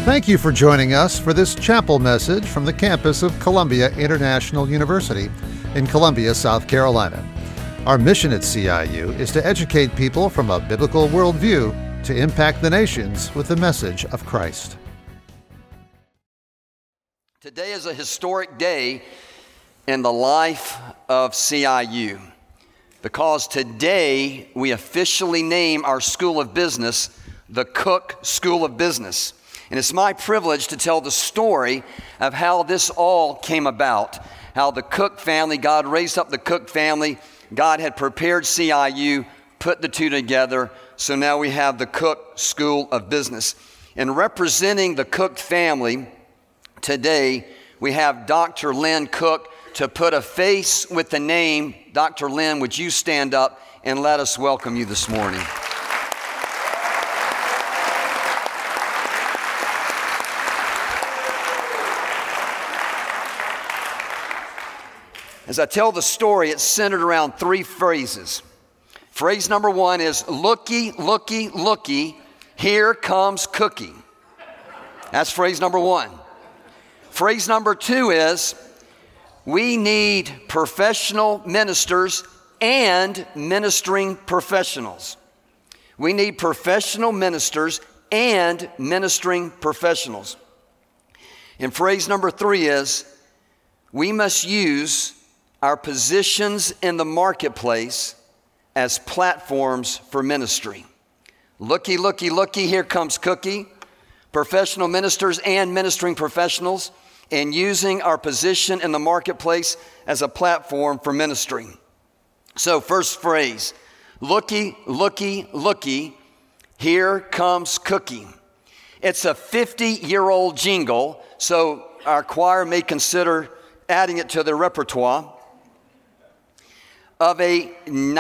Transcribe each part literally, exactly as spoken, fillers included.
Thank you for joining us for this chapel message from the campus of Columbia International University in Columbia, South Carolina. Our mission at C I U is to educate people from a biblical worldview to impact the nations with the message of Christ. Today is a historic day in the life of C I U because today we officially name our School of Business the Cook School of Business. And it's my privilege to tell the story of how this all came about, how the Cook family, God raised up the Cook family, God had prepared C I U, put the two together, so now we have the Cook School of Business. And representing the Cook family today, we have Doctor Lynn Cook to put a face with the name. Doctor Lynn, would you stand up and let us welcome you this morning? As I tell the story, it's centered around three phrases. Phrase number one is, looky, looky, looky, here comes Cookie. That's phrase number one. Phrase number two is, we need professional ministers and ministering professionals. We need professional ministers and ministering professionals. And phrase number three is, we must use our positions in the marketplace as platforms for ministry. Looky, looky, looky, here comes Cookie. Professional ministers and ministering professionals, and using our position in the marketplace as a platform for ministry. So first phrase, looky, looky, looky, here comes Cookie. It's a fifty-year-old jingle, so our choir may consider adding it to their repertoire, of a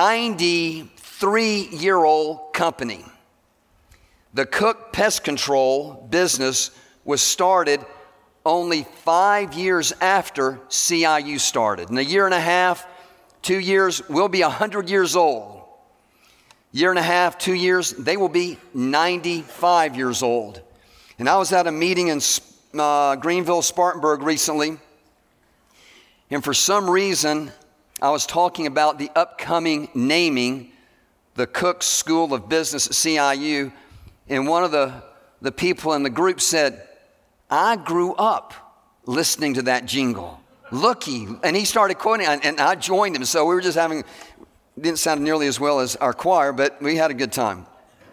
ninety-three-year-old company. The Cook Pest Control business was started only five years after C I U started. In a year and a half, two years, we'll be one hundred years old. Year and a half, two years, they will be ninety-five years old. And I was at a meeting in uh, Greenville, Spartanburg recently, and for some reason, I was talking about the upcoming naming, the Cook School of Business at C I U, and one of the, the people in the group said, I grew up listening to that jingle. Looky, and he started quoting, and I joined him, so we were just having, didn't sound nearly as well as our choir, but we had a good time.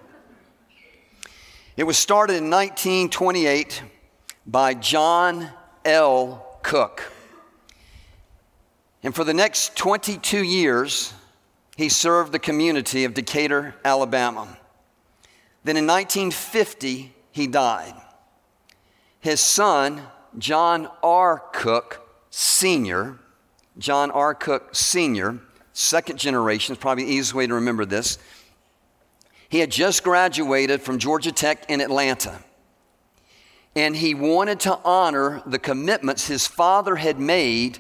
It was started in nineteen twenty-eight by John L. Cook. And for the next twenty-two years, he served the community of Decatur, Alabama. Then in nineteen fifty, he died. His son, John R. Cook Senior, John R. Cook Senior, second generation, is probably the easiest way to remember this. He had just graduated from Georgia Tech in Atlanta. And he wanted to honor the commitments his father had made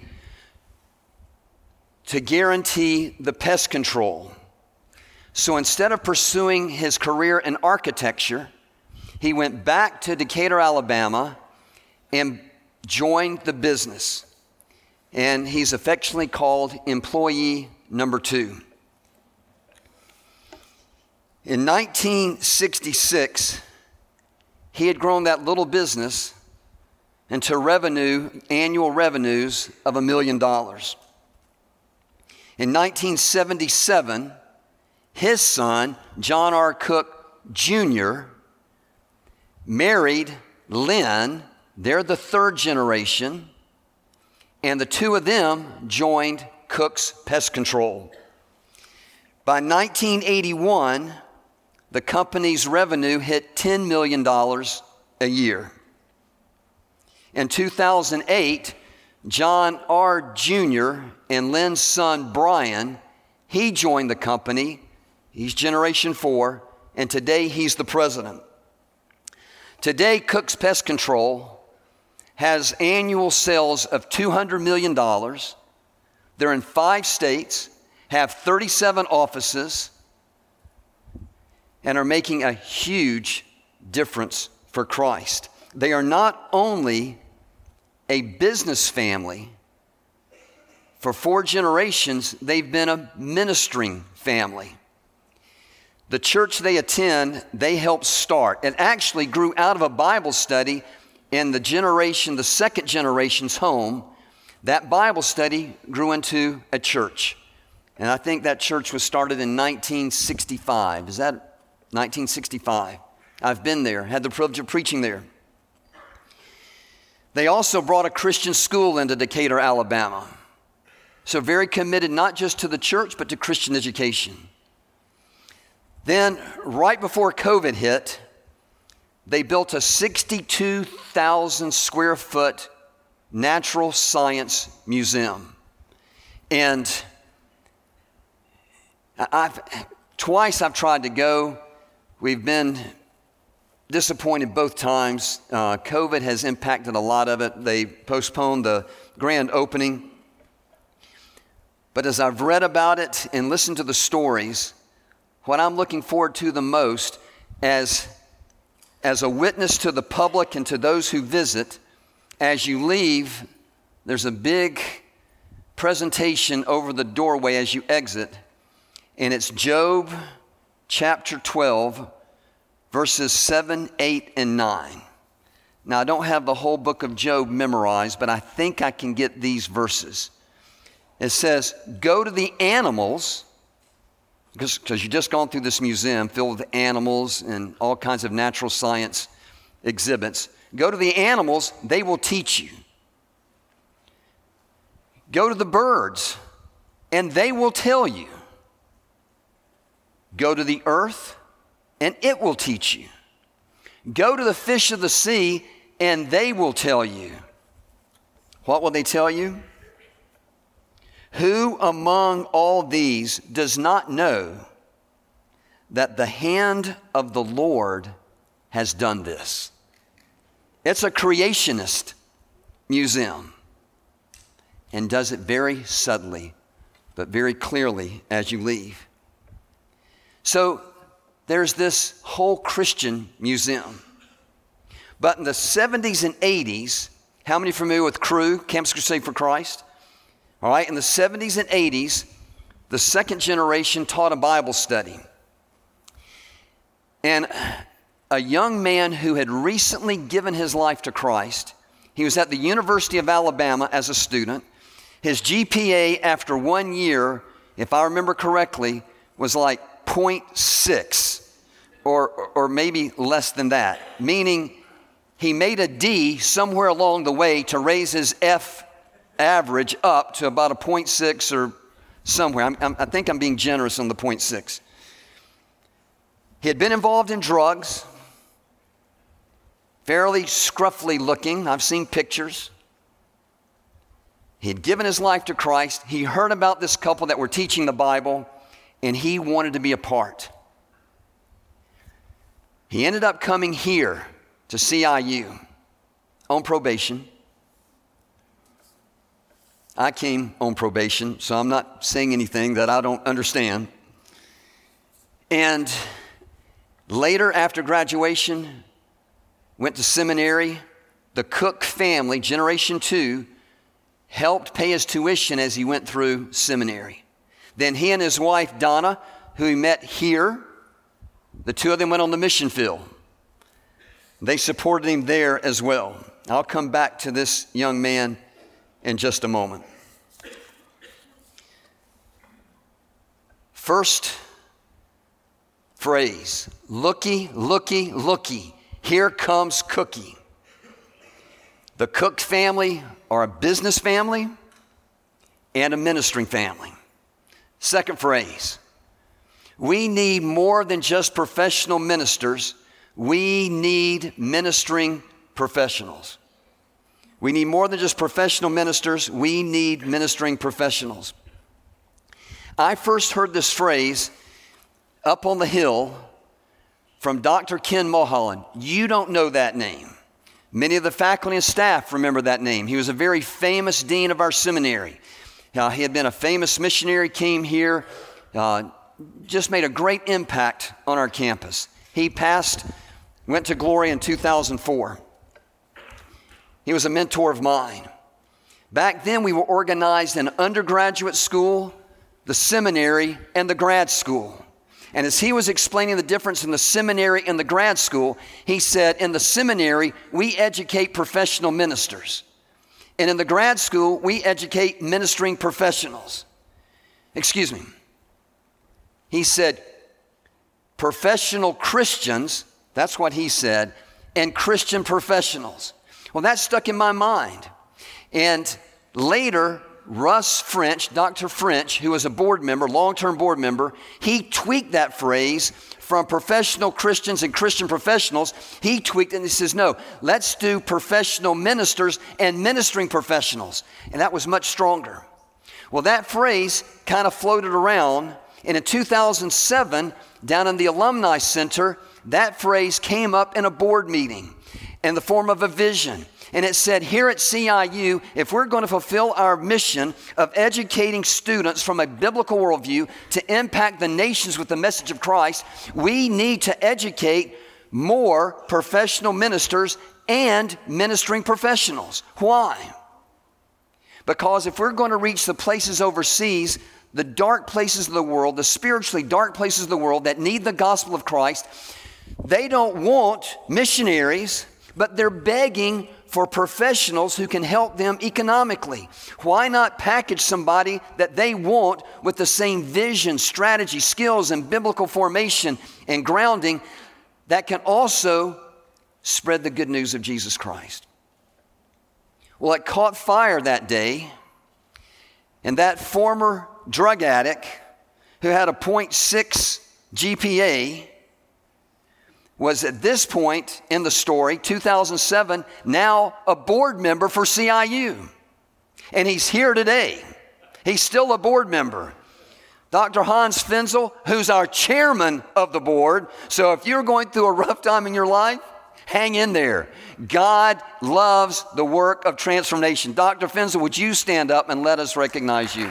to guarantee the pest control. So instead of pursuing his career in architecture, he went back to Decatur, Alabama, and joined the business. And he's affectionately called employee number two. In nineteen sixty-six, he had grown that little business into revenue, annual revenues of a million dollars. In nineteen seventy-seven, his son, John R. Cook Junior, married Lynn. They're the third generation, and the two of them joined Cook's Pest Control. By nineteen eighty-one, the company's revenue hit ten million dollars a year. In two thousand eight, John R. Junior and Lynn's son, Brian, he joined the company. He's generation four, and today he's the president. Today, Cook's Pest Control has annual sales of two hundred million dollars. They're in five states, have thirty-seven offices, and are making a huge difference for Christ. they are not only a business family, for four generations, they've been a ministering family. The church they attend, they helped start. It actually grew out of a Bible study in the generation, the second generation's home. That Bible study grew into a church. And I think that church was started in nineteen sixty-five. Is that nineteen sixty-five? I've been there, had the privilege of preaching there. They also brought a Christian school into Decatur, Alabama. So very committed not just to the church, but to Christian education. Then, right before COVID hit, they built a sixty-two thousand square foot natural science museum. And I've, twice I've tried to go. We've been disappointed both times. Uh, COVID has impacted a lot of it. They postponed the grand opening. But as I've read about it and listened to the stories, what I'm looking forward to the most as, as a witness to the public and to those who visit, as you leave, there's a big presentation over the doorway as you exit, and it's Job chapter twelve, verses seven, eight, and nine. Now, I don't have the whole book of Job memorized, but I think I can get these verses. It says, go to the animals, because, because you've just gone through this museum filled with animals and all kinds of natural science exhibits. Go to the animals, they will teach you. Go to the birds, and they will tell you. Go to the earth, and it will teach you. Go to the fish of the sea, and they will tell you. What will they tell you? Who among all these does not know that the hand of the Lord has done this? It's a creationist museum and does it very subtly, but very clearly as you leave. So there's this whole Christian museum. But in the seventies and eighties, how many are familiar with Cru, Campus Crusade for Christ? All right, in the seventies and eighties, the second generation taught a Bible study. And a young man who had recently given his life to Christ, he was at the University of Alabama as a student. His G P A after one year, if I remember correctly, was like zero point six or, or maybe less than that, meaning he made a D somewhere along the way to raise his F average up to about a zero point six or somewhere. I'm, I'm, I think I'm being generous on the zero point six. He had been involved in drugs, fairly scruffy looking. I've seen pictures. He had given his life to Christ. He heard about this couple that were teaching the Bible, and he wanted to be a part. He ended up coming here to C I U on probation. I came on probation, so I'm not saying anything that I don't understand. And later, after graduation, went to seminary. The Cook family, generation two, helped pay his tuition as he went through seminary. Then he and his wife, Donna, who he met here, the two of them went on the mission field. They supported him there as well. I'll come back to this young man in just a moment. First phrase, looky, looky, looky. Here comes Cookie. The Cook family are a business family and a ministering family. Second phrase, we need more than just professional ministers. We need ministering professionals. We need more than just professional ministers. We need ministering professionals. I first heard this phrase up on the hill from Doctor Ken Mulholland. You don't know that name. Many of the faculty and staff remember that name. He was a very famous dean of our seminary. Uh, he had been a famous missionary, came here, uh, just made a great impact on our campus. He passed, went to glory in two thousand four. He was a mentor of mine. Back then, we were organized in undergraduate school, the seminary, and the grad school. And as he was explaining the difference in the seminary and the grad school, he said, in the seminary, we educate professional ministers. And in the grad school, we educate ministering professionals. Excuse me. He said, professional Christians, that's what he said, and Christian professionals. Well, that stuck in my mind. And later, Russ French, Doctor French, who was a board member, long-term board member, he tweaked that phrase from professional Christians and Christian professionals. He tweaked it and he says, no, let's do professional ministers and ministering professionals. And that was much stronger. Well, that phrase kind of floated around. And in two thousand seven, down in the Alumni Center, that phrase came up in a board meeting in the form of a vision. And it said, here at C I U, if we're going to fulfill our mission of educating students from a biblical worldview to impact the nations with the message of Christ, we need to educate more professional ministers and ministering professionals. Why? Because if we're going to reach the places overseas, the dark places of the world, the spiritually dark places of the world that need the gospel of Christ, they don't want missionaries, but they're begging for professionals who can help them economically. Why not package somebody that they want with the same vision, strategy, skills, and biblical formation and grounding that can also spread the good news of Jesus Christ? Well, it caught fire that day, and that former drug addict who had a point six G P A was at this point in the story, two thousand seven, now a board member for C I U. And he's here today. He's still a board member. Doctor Hans Finzel, who's our chairman of the board. So if you're going through a rough time in your life, hang in there. God loves the work of transformation. Doctor Finzel, would you stand up and let us recognize you?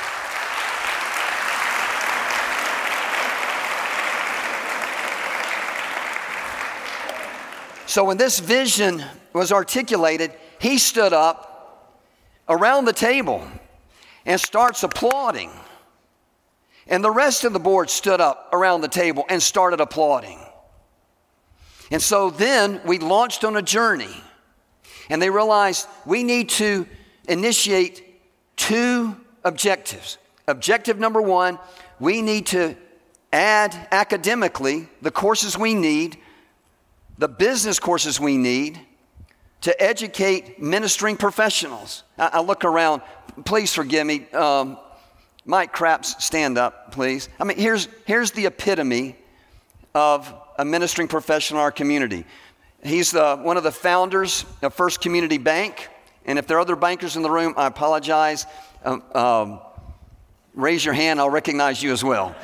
So when this vision was articulated, he stood up around the table and starts applauding. And the rest of the board stood up around the table and started applauding. And so then we launched on a journey. And they realized we need to initiate two objectives. Objective number one, we need to add academically the courses we need, the business courses we need to educate ministering professionals. I, I look around. Please forgive me. Um, Mike Craps, stand up, please. I mean, here's, here's the epitome of a ministering professional in our community. He's the, one of the founders of First Community Bank. And if there are other bankers in the room, I apologize. Um, um, raise your hand. I'll recognize you as well.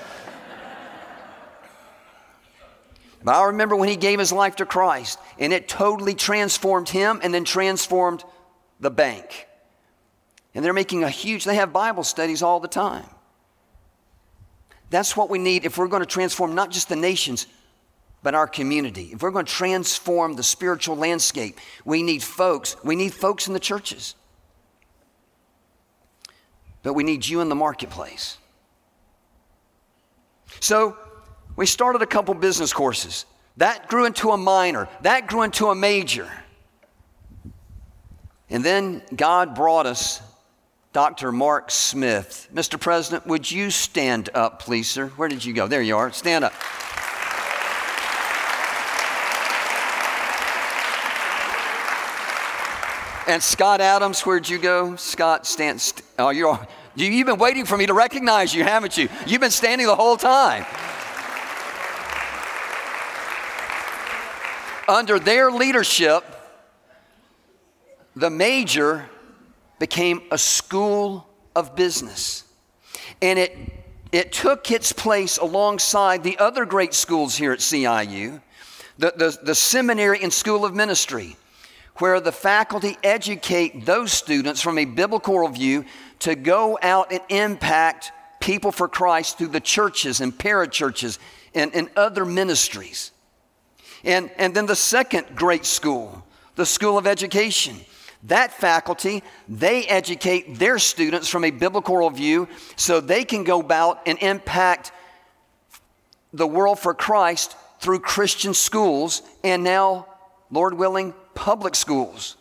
But I remember when he gave his life to Christ, and it totally transformed him and then transformed the bank. And they're making a huge, they have Bible studies all the time. That's what we need if we're going to transform not just the nations, but our community. If we're going to transform the spiritual landscape, we need folks. We need folks in the churches. But we need you in the marketplace. So, we started a couple business courses. That grew into a minor. That grew into a major. And then God brought us Doctor Mark Smith. Mister President, would you stand up, please, sir? Where did you go? There you are. Stand up. And Scott Adams, where'd you go? Scott, stand. St- oh, you're. You've been waiting for me to recognize you, haven't you? You've been standing the whole time. Under their leadership, the major became a school of business. And it, it took its place alongside the other great schools here at C I U, the, the, the seminary and school of ministry, where the faculty educate those students from a biblical worldview to go out and impact people for Christ through the churches and parachurches and, and other ministries. And, and then the second great school, the School of Education. That faculty, they educate their students from a biblical worldview so they can go about and impact the world for Christ through Christian schools and now, Lord willing, public schools.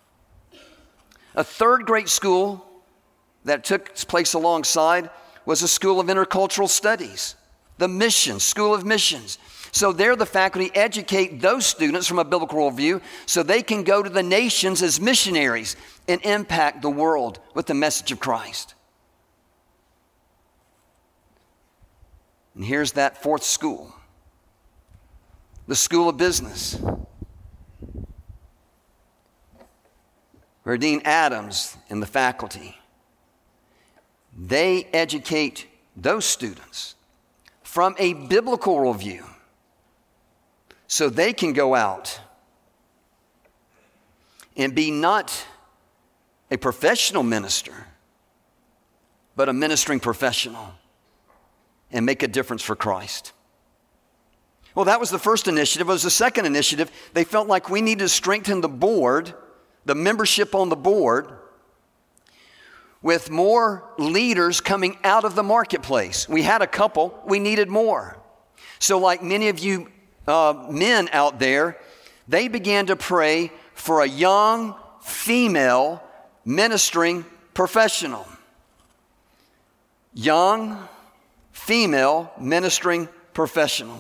A third great school that took place alongside was a School of Intercultural Studies, the Mission, School of Missions. So there the faculty educate those students from a biblical worldview so they can go to the nations as missionaries and impact the world with the message of Christ. And here's that fourth school, the School of Business, where Dean Adams and the faculty, they educate those students from a biblical worldview so they can go out and be not a professional minister, but a ministering professional and make a difference for Christ. Well, that was the first initiative. It was the second initiative. They felt like we needed to strengthen the board, the membership on the board, with more leaders coming out of the marketplace. We had a couple, we needed more. So like many of you uh, men out there, they began to pray for a young female ministering professional. Young female ministering professional.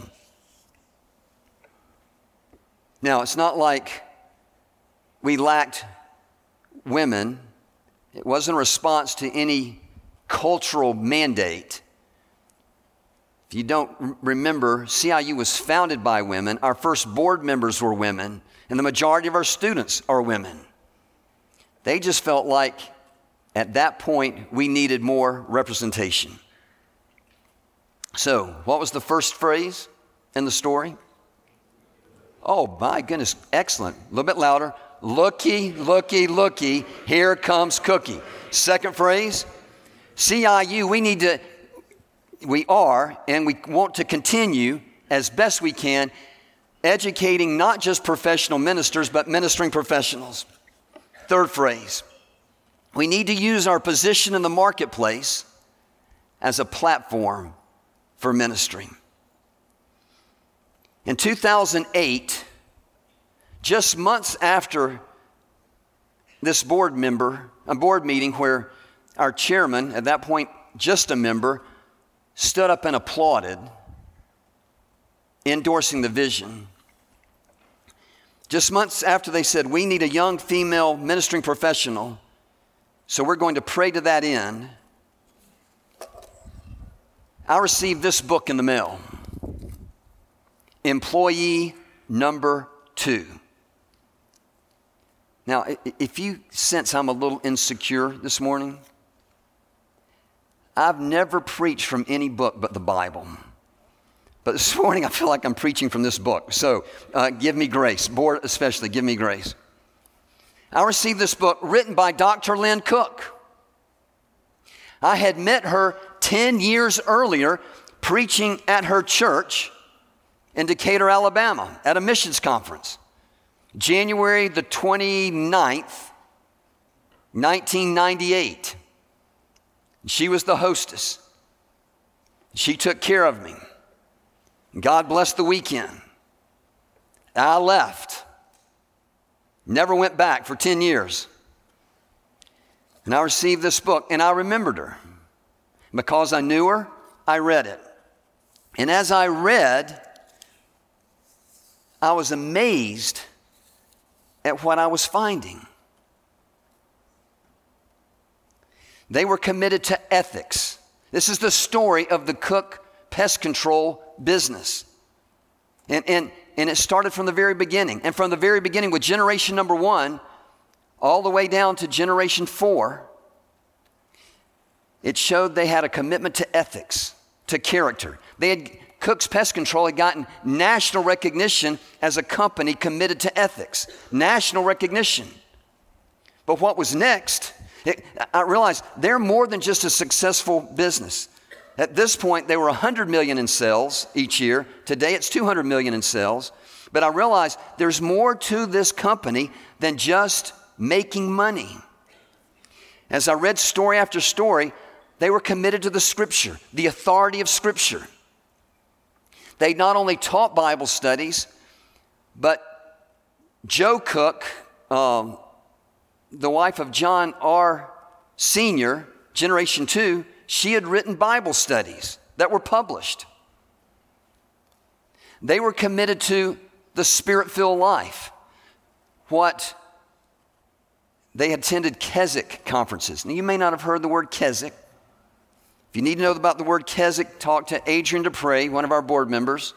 Now, it's not like we lacked women. It wasn't a response to any cultural mandate. If you don't remember, C I U was founded by women. Our first board members were women, and the majority of our students are women. They just felt like at that point we needed more representation. So, what was the first phrase in the story? Oh, my goodness, excellent. A little bit louder. Looky, looky, looky, here comes Cookie. Second phrase, C I U, we need to, we are, and we want to continue as best we can, educating not just professional ministers, but ministering professionals. Third phrase, we need to use our position in the marketplace as a platform for ministry. In two thousand eight, just months after this board member, a board meeting where our chairman, at that point just a member, stood up and applauded, endorsing the vision. Just months after they said, we need a young female ministering professional, so we're going to pray to that end, I received this book in the mail, Employee Number Two. Now, if you sense I'm a little insecure this morning, I've never preached from any book but the Bible. But this morning I feel like I'm preaching from this book. So uh, give me grace, board especially, give me grace. I received this book written by Doctor Lynn Cook. I had met her ten years earlier preaching at her church in Decatur, Alabama, at a missions conference. January the twenty-ninth, nineteen ninety-eight. She was the hostess. She took care of me. God blessed the weekend. I left. Never went back for ten years. And I received this book, and I remembered her. Because I knew her, I read it. And as I read, I was amazed at what I was finding. They were committed to ethics. This is the story of the Cook Pest Control business. And, and, and it started from the very beginning. And from the very beginning with generation number one, all the way down to generation four, it showed they had a commitment to ethics, to character. They had, Cook's Pest Control had gotten national recognition as a company committed to ethics. National recognition. But what was next, it, I realized they're more than just a successful business. At this point, they were one hundred million in sales each year. Today, it's two hundred million in sales. But I realized there's more to this company than just making money. As I read story after story, they were committed to the Scripture, the authority of Scripture. They not only taught Bible studies, but Jo Cook, um, the wife of John R. Senior, Generation two, she had written Bible studies that were published. They were committed to the Spirit-filled life. What they attended Keswick conferences. Now, you may not have heard the word Keswick. If you need to know about the word Keswick, talk to Adrian Dupre, one of our board members.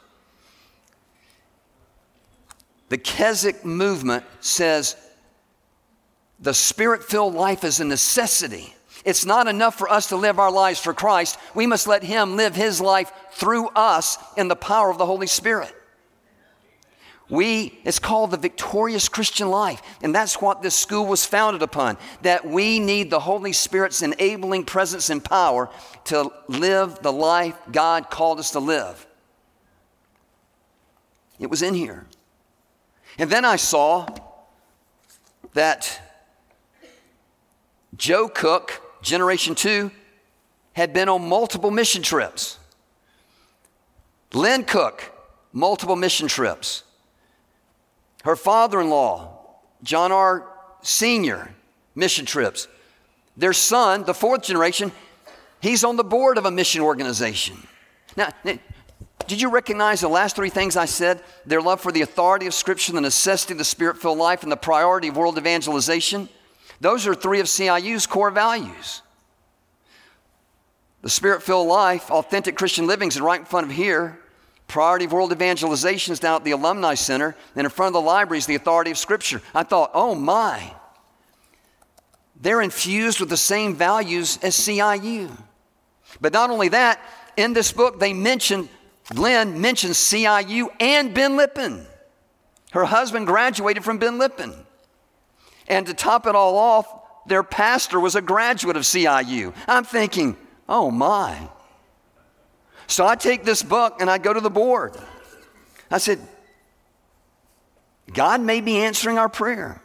The Keswick movement says the Spirit-filled life is a necessity. It's not enough for us to live our lives for Christ. We must let Him live His life through us in the power of the Holy Spirit. We, it's called the victorious Christian life. And that's what this school was founded upon. That we need the Holy Spirit's enabling presence and power to live the life God called us to live. It was in here. And then I saw that Jo Cook, Generation two, had been on multiple mission trips. Lynn Cook, multiple mission trips. Her father-in-law, John R. Senior, mission trips. Their son, the fourth generation, he's on the board of a mission organization. Now, did you recognize the last three things I said? Their love for the authority of Scripture, the necessity of the Spirit-filled life, and the priority of world evangelization. Those are three of C I U's core values. The Spirit-filled life, authentic Christian living is right in front of here. Priority of world evangelization is down at the Alumni Center, and in front of the library is the authority of Scripture. I thought, oh my, they're infused with the same values as C I U. But not only that, in this book they mentioned, Lynn mentions C I U and Ben Lippen. Her husband graduated from Ben Lippen. And to top it all off, their pastor was a graduate of C I U. I'm thinking, oh my. So I take this book and I go to the board. I said, God may be answering our prayer.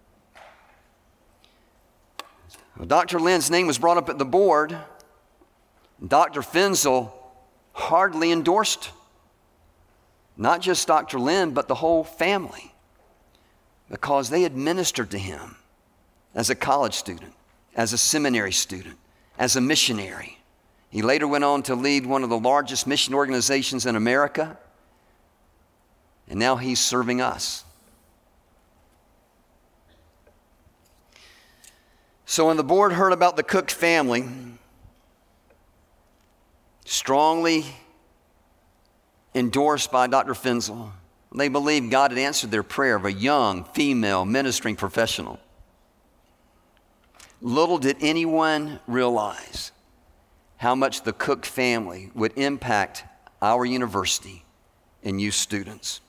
Well, Doctor Lynn's name was brought up at the board. Doctor Fenzel hardly endorsed not just Doctor Lynn, but the whole family, because they had ministered to him as a college student, as a seminary student, as a missionary. He later went on to lead one of the largest mission organizations in America, and now he's serving us. So when the board heard about the Cook family, strongly endorsed by Doctor Fenzel, they believed God had answered their prayer of a young female ministering professional. Little did anyone realize how much the Cook family would impact our university and you students.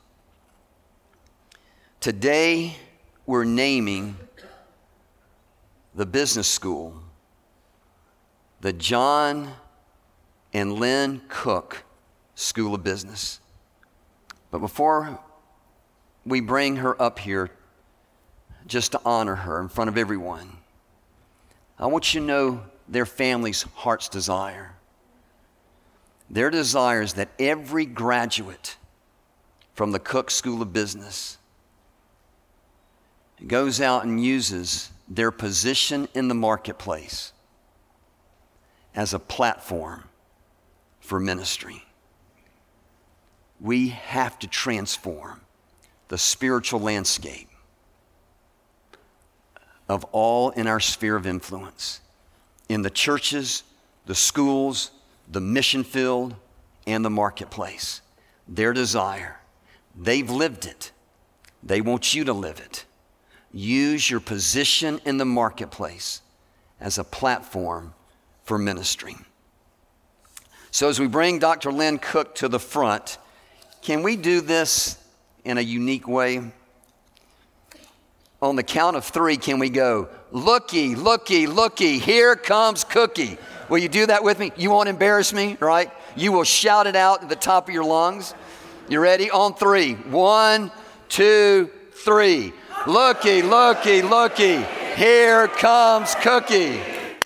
Today, we're naming the business school the John and Lynn Cook School of Business. But before we bring her up here just to honor her in front of everyone, I want you to know their family's heart's desire. Their desire is that every graduate from the Cook School of Business goes out and uses their position in the marketplace as a platform for ministry. We have to transform the spiritual landscape of all in our sphere of influence, in the churches, the schools, the mission field, and the marketplace. Their desire, they've lived it. They want you to live it. Use your position in the marketplace as a platform for ministry. So as we bring Doctor Lynn Cook to the front, can we do this in a unique way? On the count of three, can we go, looky, looky, looky, here comes Cookie. Will you do that with me? You won't embarrass me, right? You will shout it out at the top of your lungs. You ready? On three. One, two, three. Looky, looky, looky. Here comes Cookie.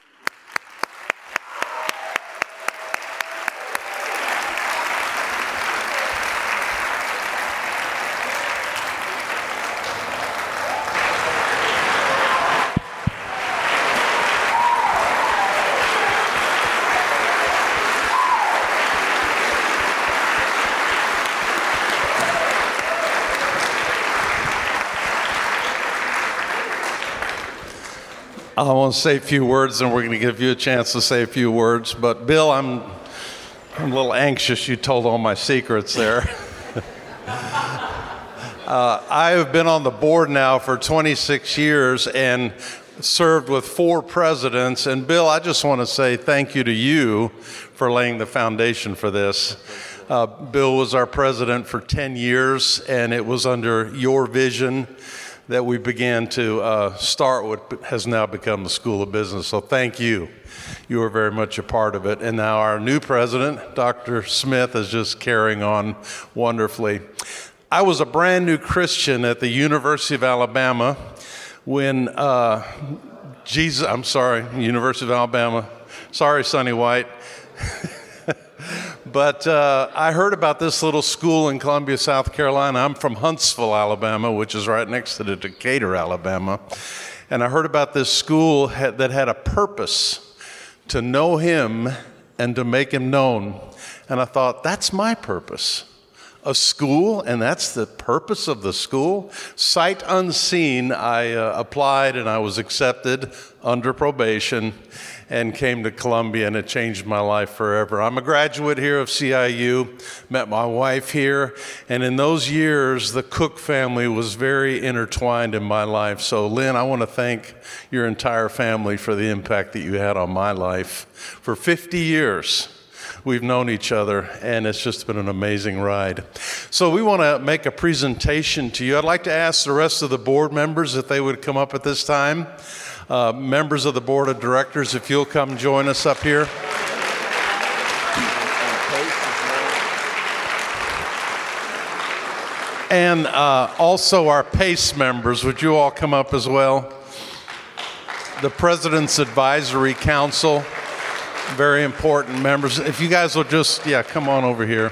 I want to say a few words, and we're going to give you a chance to say a few words. But Bill, I'm, I'm a little anxious. You told all my secrets there. uh, I have been on the board now for twenty-six years and served with four presidents. And Bill, I just want to say thank you to you for laying the foundation for this. Uh, Bill was our president for ten years, and it was under your vision that we began to uh, start what has now become the School of Business. So thank you. You are very much a part of it. And now our new president, Doctor Smith, is just carrying on wonderfully. I was a brand new Christian at the University of Alabama when uh, Jesus, I'm sorry, University of Alabama. Sorry, Sonny White. But uh, I heard about this little school in Columbia, South Carolina. I'm from Huntsville, Alabama, which is right next to Decatur, Alabama. And I heard about this school had, that had a purpose to know him and to make him known. And I thought, that's my purpose. A school, and that's the purpose of the school. Sight unseen, I uh, applied and I was accepted under probation and came to Columbia, and it changed my life forever. I'm a graduate here of C I U, met my wife here, and in those years, the Cook family was very intertwined in my life. So Lynn, I want to thank your entire family for the impact that you had on my life. For fifty years, we've known each other, and it's just been an amazing ride. So we want to make a presentation to you. I'd like to ask the rest of the board members if they would come up at this time. Uh, members of the board of directors, if you'll come join us up here. And uh, also our PACE members, would you all come up as well? The President's Advisory Council, very important members. If you guys will just, yeah, come on over here.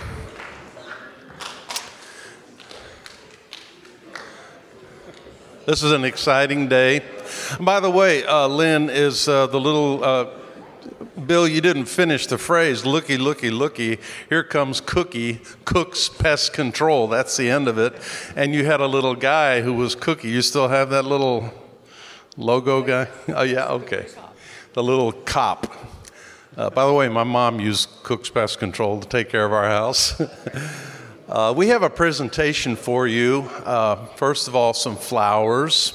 This is an exciting day. By the way, uh, Lynn is uh, the little, uh, Bill, you didn't finish the phrase, looky, looky, looky, here comes Cookie, Cook's Pest Control. That's the end of it. And you had a little guy who was Cookie. You still have that little logo guy? Oh, yeah, okay. The little cop. Uh, by the way, my mom used Cook's Pest Control to take care of our house. uh, we have a presentation for you. Uh, first of all, some flowers.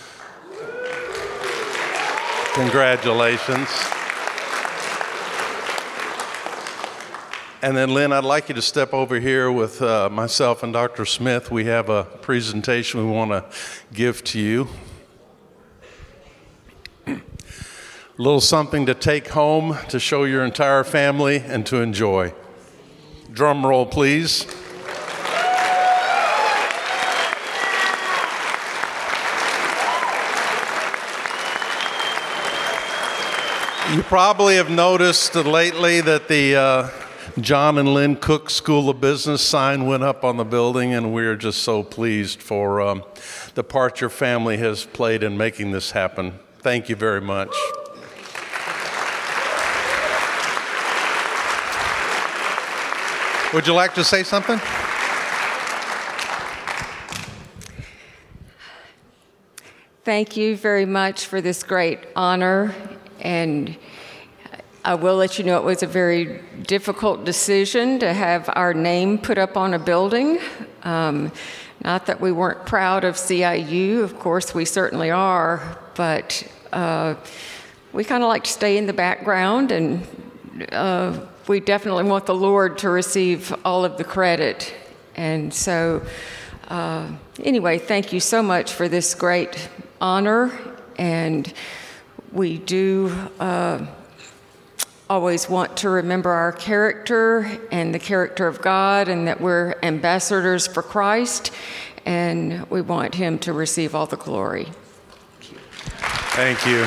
Congratulations. And then, Lynn, I'd like you to step over here with uh, myself and Doctor Smith. We have a presentation we want to give to you. A little something to take home, to show your entire family, and to enjoy. Drum roll, please. You probably have noticed lately that the uh, John and Lynn Cook School of Business sign went up on the building, and we're just so pleased for um, the part your family has played in making this happen. Thank you very much. Would you like to say something? Thank you very much for this great honor, and I will let you know it was a very difficult decision to have our name put up on a building. Um, not that we weren't proud of C I U, of course we certainly are, but uh, we kind of like to stay in the background, and uh, we definitely want the Lord to receive all of the credit. And so, uh, anyway, thank you so much for this great honor, and we do uh, always want to remember our character and the character of God, and that we're ambassadors for Christ, and we want him to receive all the glory. Thank you.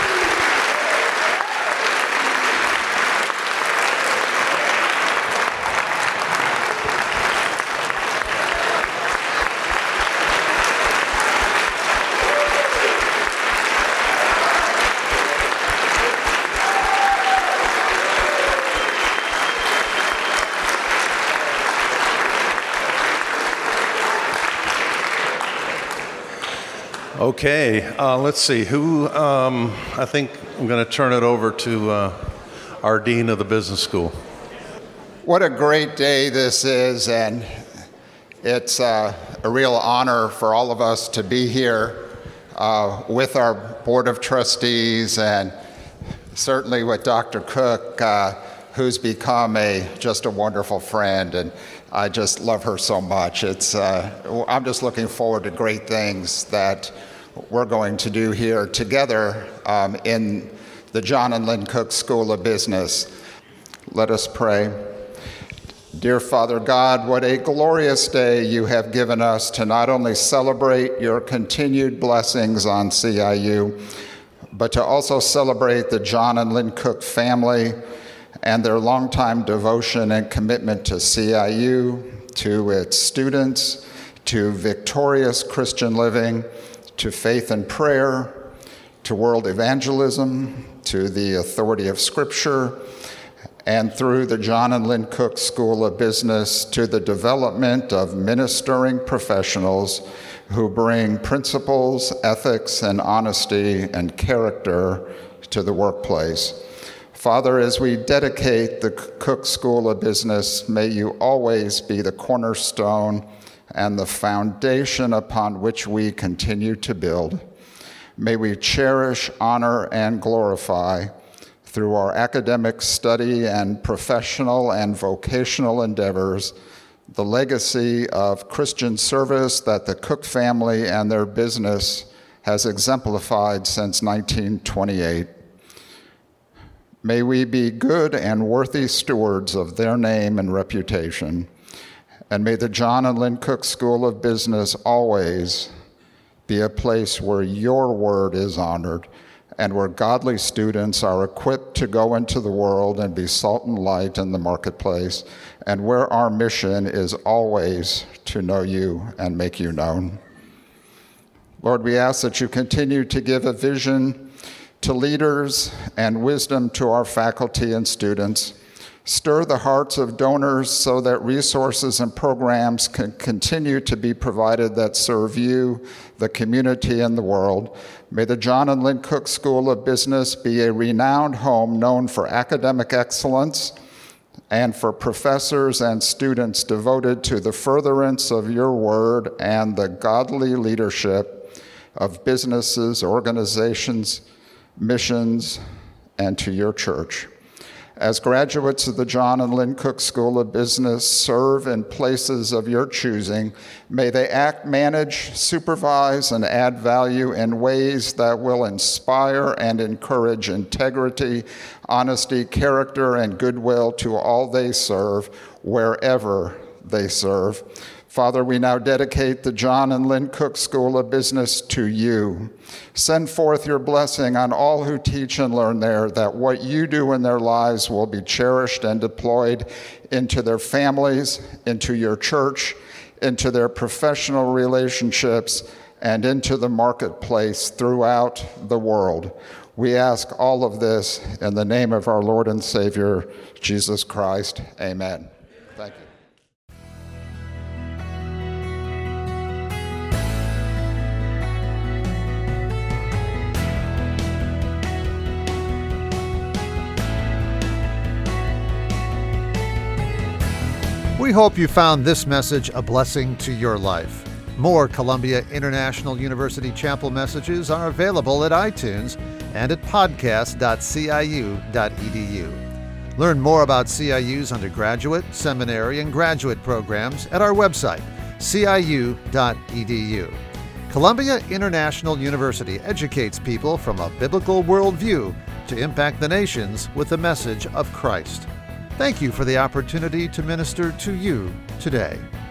Okay, uh, let's see. Who? Um, I think I'm going to turn it over to uh, our dean of the business school. What a great day this is, and it's uh, a real honor for all of us to be here uh, with our board of trustees, and certainly with Doctor Cook, uh, who's become a just a wonderful friend, and I just love her so much. It's uh, I'm just looking forward to great things that we're going to do here together um, in the John and Lynn Cook School of Business. Let us pray. Dear Father God, what a glorious day you have given us to not only celebrate your continued blessings on C I U, but to also celebrate the John and Lynn Cook family and their longtime devotion and commitment to C I U, to its students, to victorious Christian living, to faith and prayer, to world evangelism, to the authority of Scripture, and through the John and Lynn Cook School of Business to the development of ministering professionals who bring principles, ethics, and honesty and character to the workplace. Father, as we dedicate the Cook School of Business, may you always be the cornerstone and the foundation upon which we continue to build. May we cherish, honor, and glorify through our academic study and professional and vocational endeavors the legacy of Christian service that the Cook family and their business has exemplified since nineteen twenty-eight. May we be good and worthy stewards of their name and reputation. And may the John and Lynn Cook School of Business always be a place where your word is honored and where godly students are equipped to go into the world and be salt and light in the marketplace, and where our mission is always to know you and make you known. Lord, we ask that you continue to give a vision to leaders and wisdom to our faculty and students. Stir the hearts of donors so that resources and programs can continue to be provided that serve you, the community, and the world. May the John and Lynn Cook School of Business be a renowned home known for academic excellence and for professors and students devoted to the furtherance of your word and the godly leadership of businesses, organizations, missions, and to your church. As graduates of the John and Lynn Cook School of Business serve in places of your choosing, may they act, manage, supervise, and add value in ways that will inspire and encourage integrity, honesty, character, and goodwill to all they serve, wherever they serve. Father, we now dedicate the John and Lynn Cook School of Business to you. Send forth your blessing on all who teach and learn there, that what you do in their lives will be cherished and deployed into their families, into your church, into their professional relationships, and into the marketplace throughout the world. We ask all of this in the name of our Lord and Savior, Jesus Christ. Amen. Thank you. We hope you found this message a blessing to your life. More Columbia International University Chapel messages are available at iTunes and at podcast dot c i u dot e d u. Learn more about C I U's undergraduate, seminary, and graduate programs at our website, c i u dot e d u. Columbia International University educates people from a biblical worldview to impact the nations with the message of Christ. Thank you for the opportunity to minister to you today.